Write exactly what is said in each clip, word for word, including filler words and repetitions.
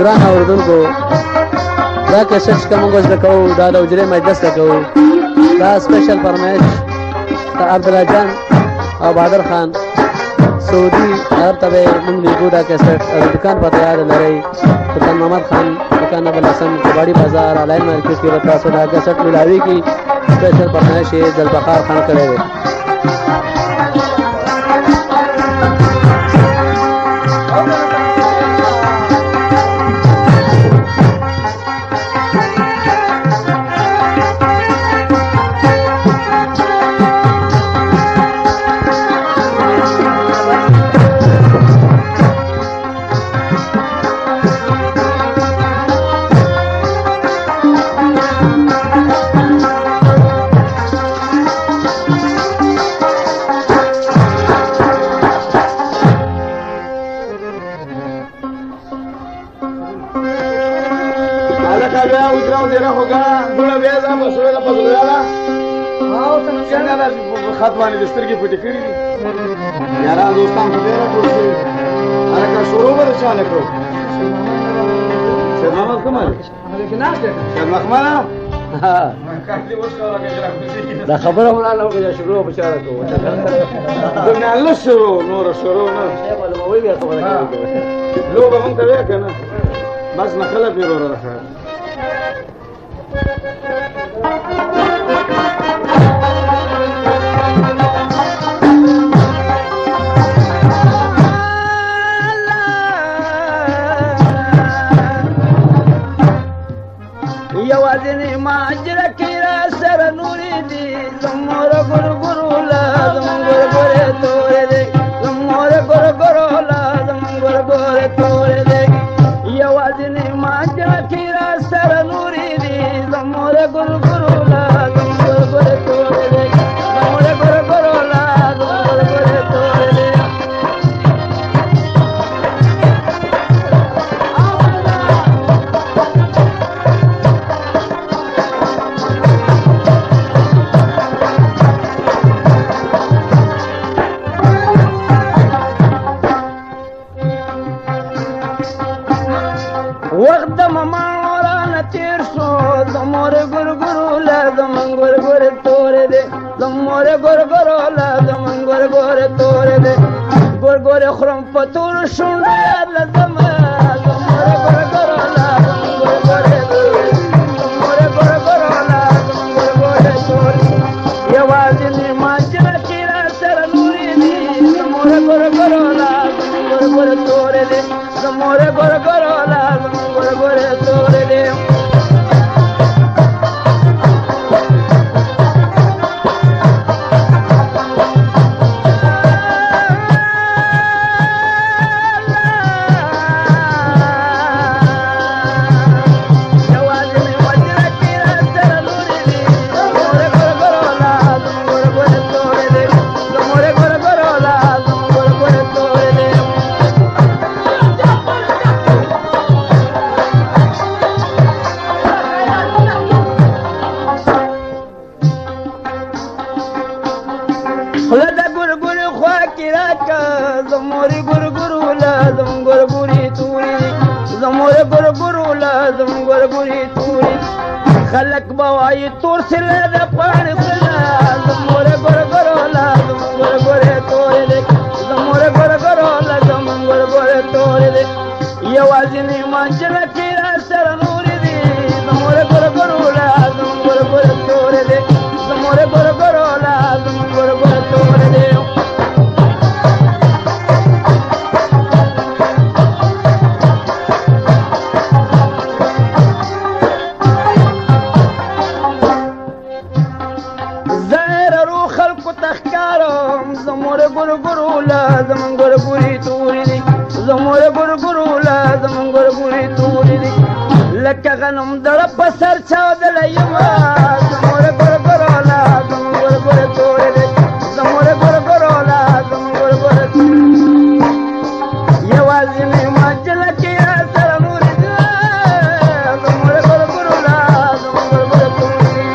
ګران اوریدونکو دا کیسټ چې موږ زده کوو دا د حجرې مجلس ته کوو دا سپیشل فرمایش د عبدالله جان او بهادر خان سعودي هر ته به موږ لیکو دا کیسټ او دکان پته یاد لرئ سلطان محمد خان دکان ابو الحسن کباړي بازار آنلاین مارکیټ کې ورته تاسو دا کیسټ ملاوي کی سپیشل فرمایش یې ذوالفقار خان کړی دی خطوانې د سترګې پټې کړي دي یاران دوستان خو ډېره ټول شوي هلکه شروع به د چا نه کړو سید محمد کومه دی سید محمد دا خبره مو نه وکړه شروع به چا نه کوو نه نه شروع نوره شروع نه لوبه مونږ ته وایه که نه بس نه خله پرې وروره راښه یوازینی ماجره کې را سره نورې دي زموږ ګورګورو لا زموږ ګورګورې تورې دي زموږ ګورګورو لا زموږ ګورګورې تورې دي یوازینی ماجره کې را سره نورې دي زموږ ګورګورو لا زموږ ګورګورې تورې دي زموږ ګورګورو لا زموږ ګورګورې تورې دي وقت د ممارانه تیر شو زموږ ګورګورو لا زموږ ګورګورې تورې دي زموږ ګورګورو لا زموږ ګورګورې تورې دي ګورګورې خورم په تور شونډه یاد له زما زموږ ګورګورو لا زموږ ګورګورې تورې زموږ ګورګورو لا زموږ ګورګورې تورې یوازینی ماجره کې را سره نورې دي زموږ ګورګورو لا زموږ ګورګورې تورې دي زموږ ګورګورو لا زموږ ګورګورې تورې دي خلق بوای تور سره د پاڼې سره زموږ ګورګورو لا زموږ ګورګورې تورې دي زموږ ګورګورو لا زموږ ګورګورې تورې دي یوازینی ماجره کې را سره نورې دي زموږ ګورګورو لا زموږ ګورګورې تورې دي زموږ ګورګورو لا زموږ ګورګورې تورې دي زموږ ګورګورو لا زموږ ګورګورې تورې دي زموږ ګورګورو لا زموږ ګورګورې تورې دي لکه غنم دړه په سر چاودلی یمه زموږ ګورګورو لا زموږ ګورګورې تورې دي زموږ ګورګورو لا زموږ ګورګورې یوازینی ماجله کې را سره نورې دي زموږ ګورګورو لا زموږ ګورګورې تورې دي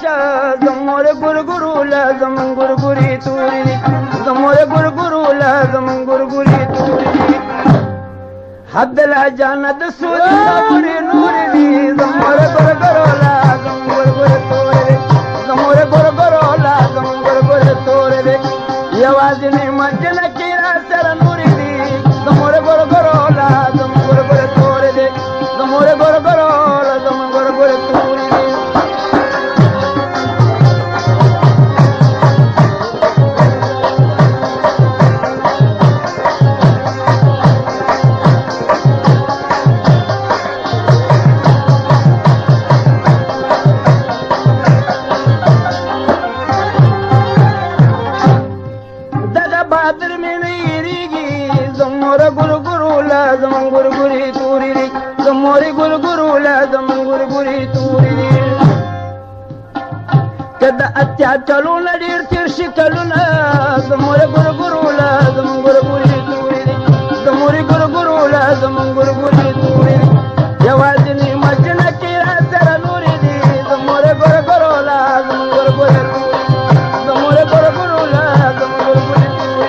شه زمور ګورګورو لازم ګورګوري توري زمور ګورګورو لازم ګورګوري توري حد لا جنت سود صبر نور دي زمور ګورګورو لازم ګورګوري توري زمور ګورګورو لازم ګورګوري توري یوازې نعمت نه کې را سره نور دي زمور ګورګورو لازم ګورګوري توري زمور ګورګورو لازم ګورګوري توري زمون ګورګوري توري دي زموري ګورګورو لا زمون ګورګوري توري دي کدا اتیا چلو لډیر تیر شي کلونه زموري ګورګورو لا زمون ګورګوري توري دي زموري ګورګورو لا زمون ګورګوري توري دي یوازې نعمت نه کې را سره نوري دي زموري ګورګورو لا زمون ګورګوري توري زموري ګورګورو لا زمون ګورګوري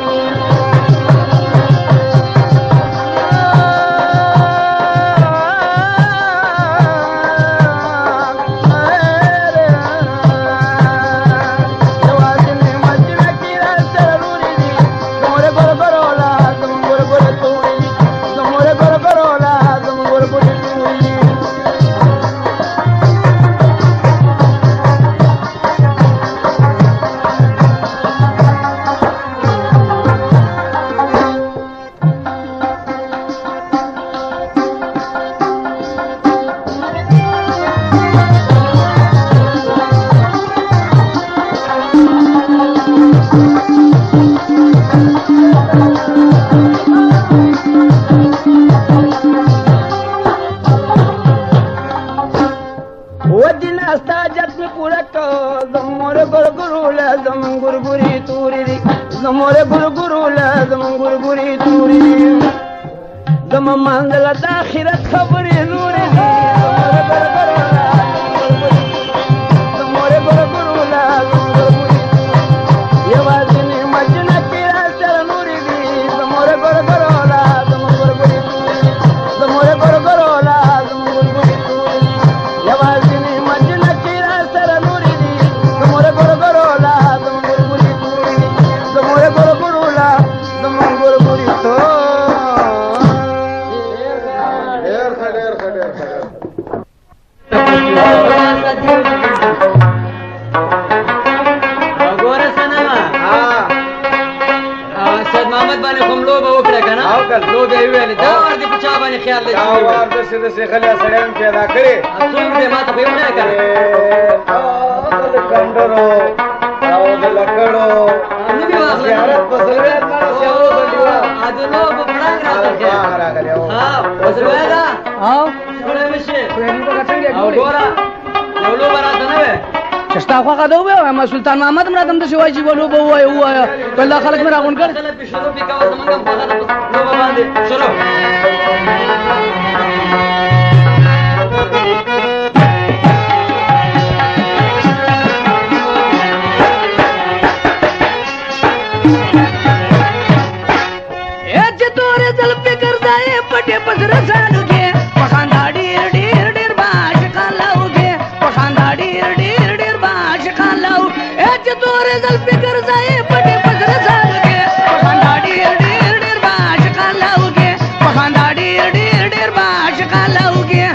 زمور ګورګورو لازم ګورګوري توري زم منزل د اخرت خبرې نورې دي زمور ګورګورو لازم ګورګوري یوازې نعمت نه کې را سره نورې دي زمور ګورګورو لازم ګورګوري توري زمور ګورګورو لازم ګورګوري توري یوازې نعمت نه کې را سره نورې دي زمور ګورګورو لازم ګورګوري توري زمور ګورګورو لا زمون ګورګوري تو ډېر ښه ډېر ښه ډېر ښه وګوره سنما ها سید محمد باندې کوم لوبه وکړه کنه او کله لوبه یې ویلې دا ور دي په چا باندې خیال لري دا ور د څه د څه خلیا سړیان پیدا کړي څوک دې ما ته په یوه نه کړه او د کندرو او د لکړو نو دی واخله زیارت په ضرورت باندې سیاو غلیوا اذنو په پړنګ راځي راغلی ها وسره دا او څنګه مشه پرېږدي په څنګه او ګوره یو لوبه راته نه وې چشتا خو غدو به ما سلطان محمد مراد هم د شوای چې ولو به وای وای بل خلک مې راغون کړ خلک په شروع کې کاوه زمونږ په هغه لوبه باندې شروع پټه پسر سالوګه پخاندا ډیر ډیر ډیر باش کالاوګه پخاندا ډیر ډیر ډیر باش کالاو اچ تور زل فکر ځای پټه پسر سالوګه پخاندا ډیر ډیر ډیر باش کالاوګه پخاندا ډیر ډیر ډیر باش کالاوګه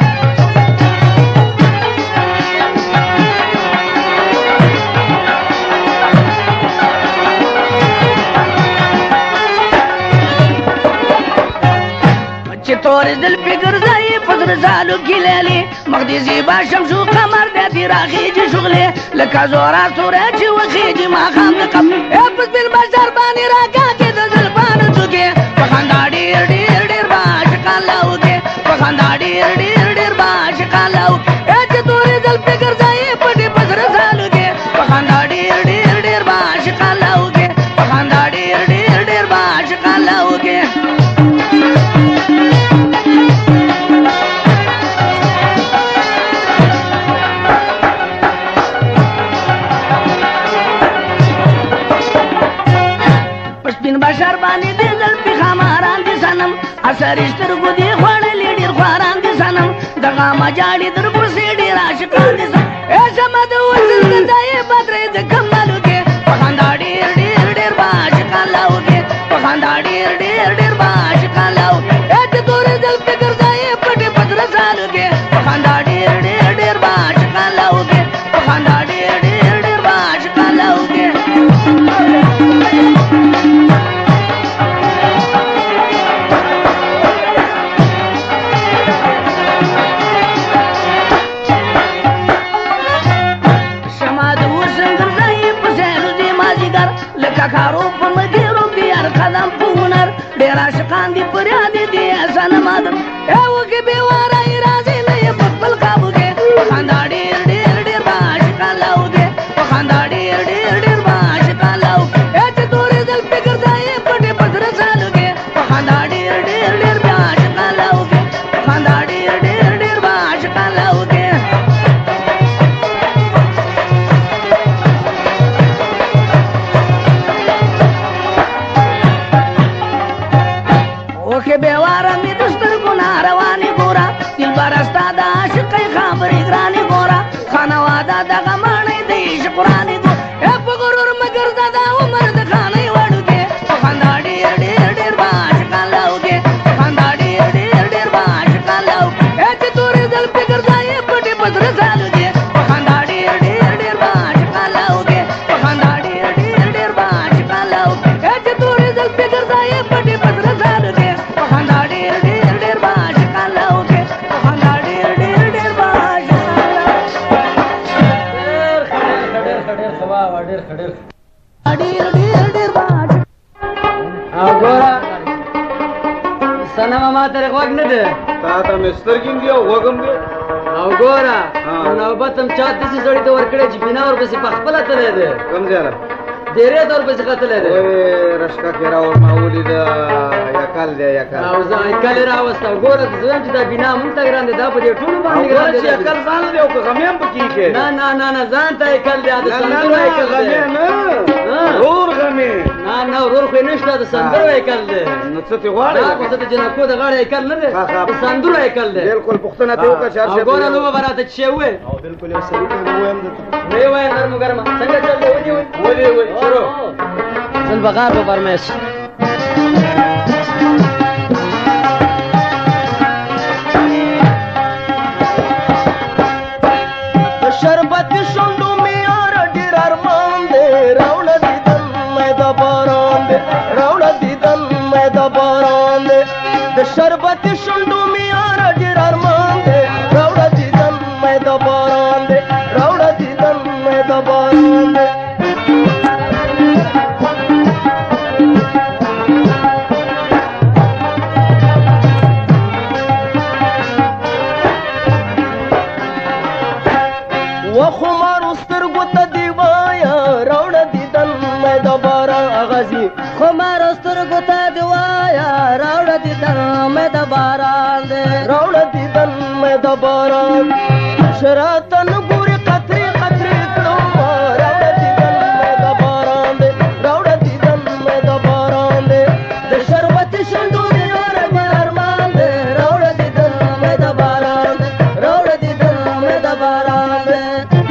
تور دل فکر ځای پسر زالو ګلالي مقدسي باشم شو قمر د راخيج شغله لکه زورا سوره چې وخيج ما خام کم اپس بل بازار باندې راګه کې د زلفان توګه پخاندا ډیر ډیر ډیر باش کالاوګه پخاندا ډیر ډیر ډیر باش کالاو اچ تور دل فکر ځای پټه پسر زالوګه پخاندا ډیر ډیر ډیر باش کالاوګه پخاندا ډیر ډیر ډیر باش کالاوګه سر باندې دې زلفې خماران دي صنم اثر سترګو دې خوړلې ډېر خواران دي صنم دغه مجاړې در پسې ډېر عاشقان دي صنم ای زما د وصل د ځای بدرې د کمالو کې په خندا ډېر ډېر ډېر به عاشقان لاو کې په خندا ډېر ډېر ډېر به عاشقان لاو ای چې تورې زلفې ګرځایې پټې پتره سالو کې په خندا ډېر ډېر ډېر به عاشقان لاو کې په خندا ډېر ډېر ډېر به عاشقان لاو کې کارو په مدیرو کې هر قدم په هنر ډېر عاشقان دي فریاد دي حسن مادر ای وږې بېواره یې راځي نه یې په خپل قابو کې په خندا ډېر ډېر ډېر به عاشقان لاو کې په خندا ډېر ډېر ډېر به عاشقان لاو ای چې تورې زلفې ګرځایې پټې پتره سالو کې په خندا ډېر ډېر ډېر به عاشقان لاو کې په خندا ډېر ډېر ډېر به عاشقان لاو کې که بیواره می دستر گناه روانی گورا دل برستا دا عاشقی خبری گرانی گورا خانواده دا غمانی دیش قرانی گو ای پا غرور مگر دا عمر دا خانی وڑو کے خاندا دیر دیر دیر با عاشقان لاو کے خاندا دیر دیر دیر با عاشقان لاو ای چی توری دل پکر دائی پٹی پتر سالو کے خاندا دیر دیر دیر با عاشقان لاو کے خاندا دیر دیر دیر با عاشقان لاو ای چی توری دل پکر دائی پٹی پتر سالو کے خندا ډېر ډېر ډېر به عاشقان لاو کې خندا ډېر ډېر ډېر به عاشقان لاو ډېر ډېر ډېر به او ګوره صنمه ما ته غوږ نه دی تا ته مې سترګې دي او غوږ هم دی او ګوره نوبت هم چا داسې سړي ته ورکړی چې بنا ورپسې پخپله تللی دی کوم ځای له ډېرې ته ورپسې ختلی دی رشقه کې را ما ولیده یکل دی یکل او زه یکل یې راوسته او ګوره زه وایم چې دا بنا مونږ ته ګران دی دا په دې ټولو باندې ګران دی چې یکل ځان دی او که غمې هم پکې کې نه نه نه نه ځان ته یکل دی د سندرو یکل دی غمې نه ورور غمې نه نه ورور خو یې نشته د سندرو یکل دی نو څه ترې غواړې دا خو څه د جنکو د غاړې یکل نه دی د سندرو یکل دی بلکل پوښتنه ترې وکړه چې هر شی او ګوره لوبه به راته چې شی ووایې او بلکل یو سړي ته ووایم درته ویې وایه نرمو ګرمه څنګه چل دی ونیوئ ونیوئ شروع ذوالبقار په فرمایش شربت شونډو مې یار ډېر ارمان دی راوړه دیدن مې د باران دی راوړه دیدن مې د باران دی د شربت شونډو مې یار ډېر ارمان دی راوړه دیدن مې د باران دی راوړه دیدن مې د باران دی خمارو سترګو ته دی وایا راوړه دیدن مې د باران غازي خمارو سترګو ته دی وایا راوړه دیدن مې د باران دی راوړه دیدن مې د باران شراتن ګوري قطرې قطرې کړم راوړه دیدن مې د باران دی راوړه دیدن مې د باران دی د شربت شونډو مې یار ډېر ارمان دی راوړه دیدن مې د باران دی راوړه دیدن مې د باران دی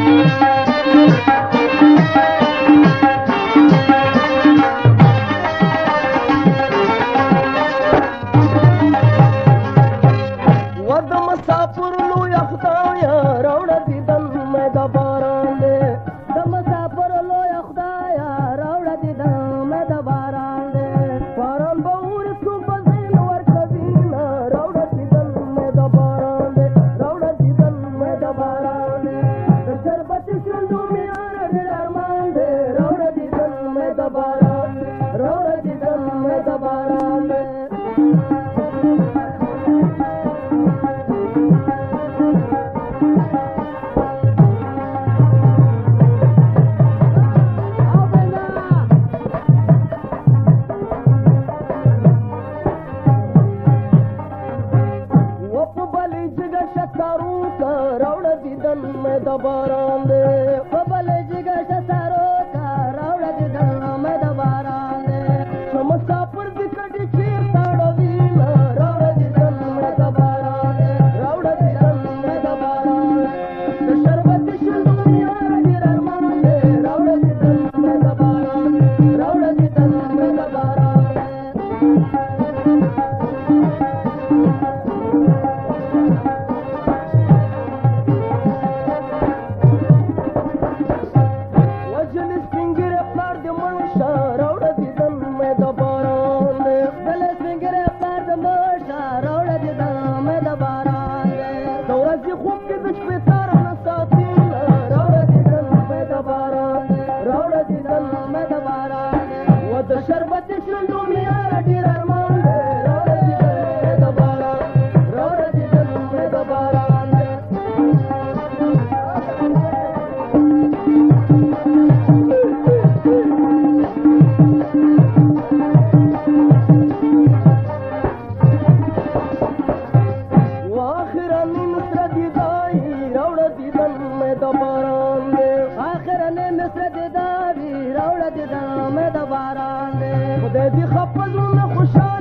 ود مسافر لوی خدایا راوړه دیدن مې د باران دی د مسافر لوی خدایا راوړه دیدن مې د باران دی باران به ورسو په ځین ورکوي نه راوړه دیدن مې د باران دی راوړه دیدن مې د باران دی د شربت شونډو مې یار خدای دې خپلونه خوشاله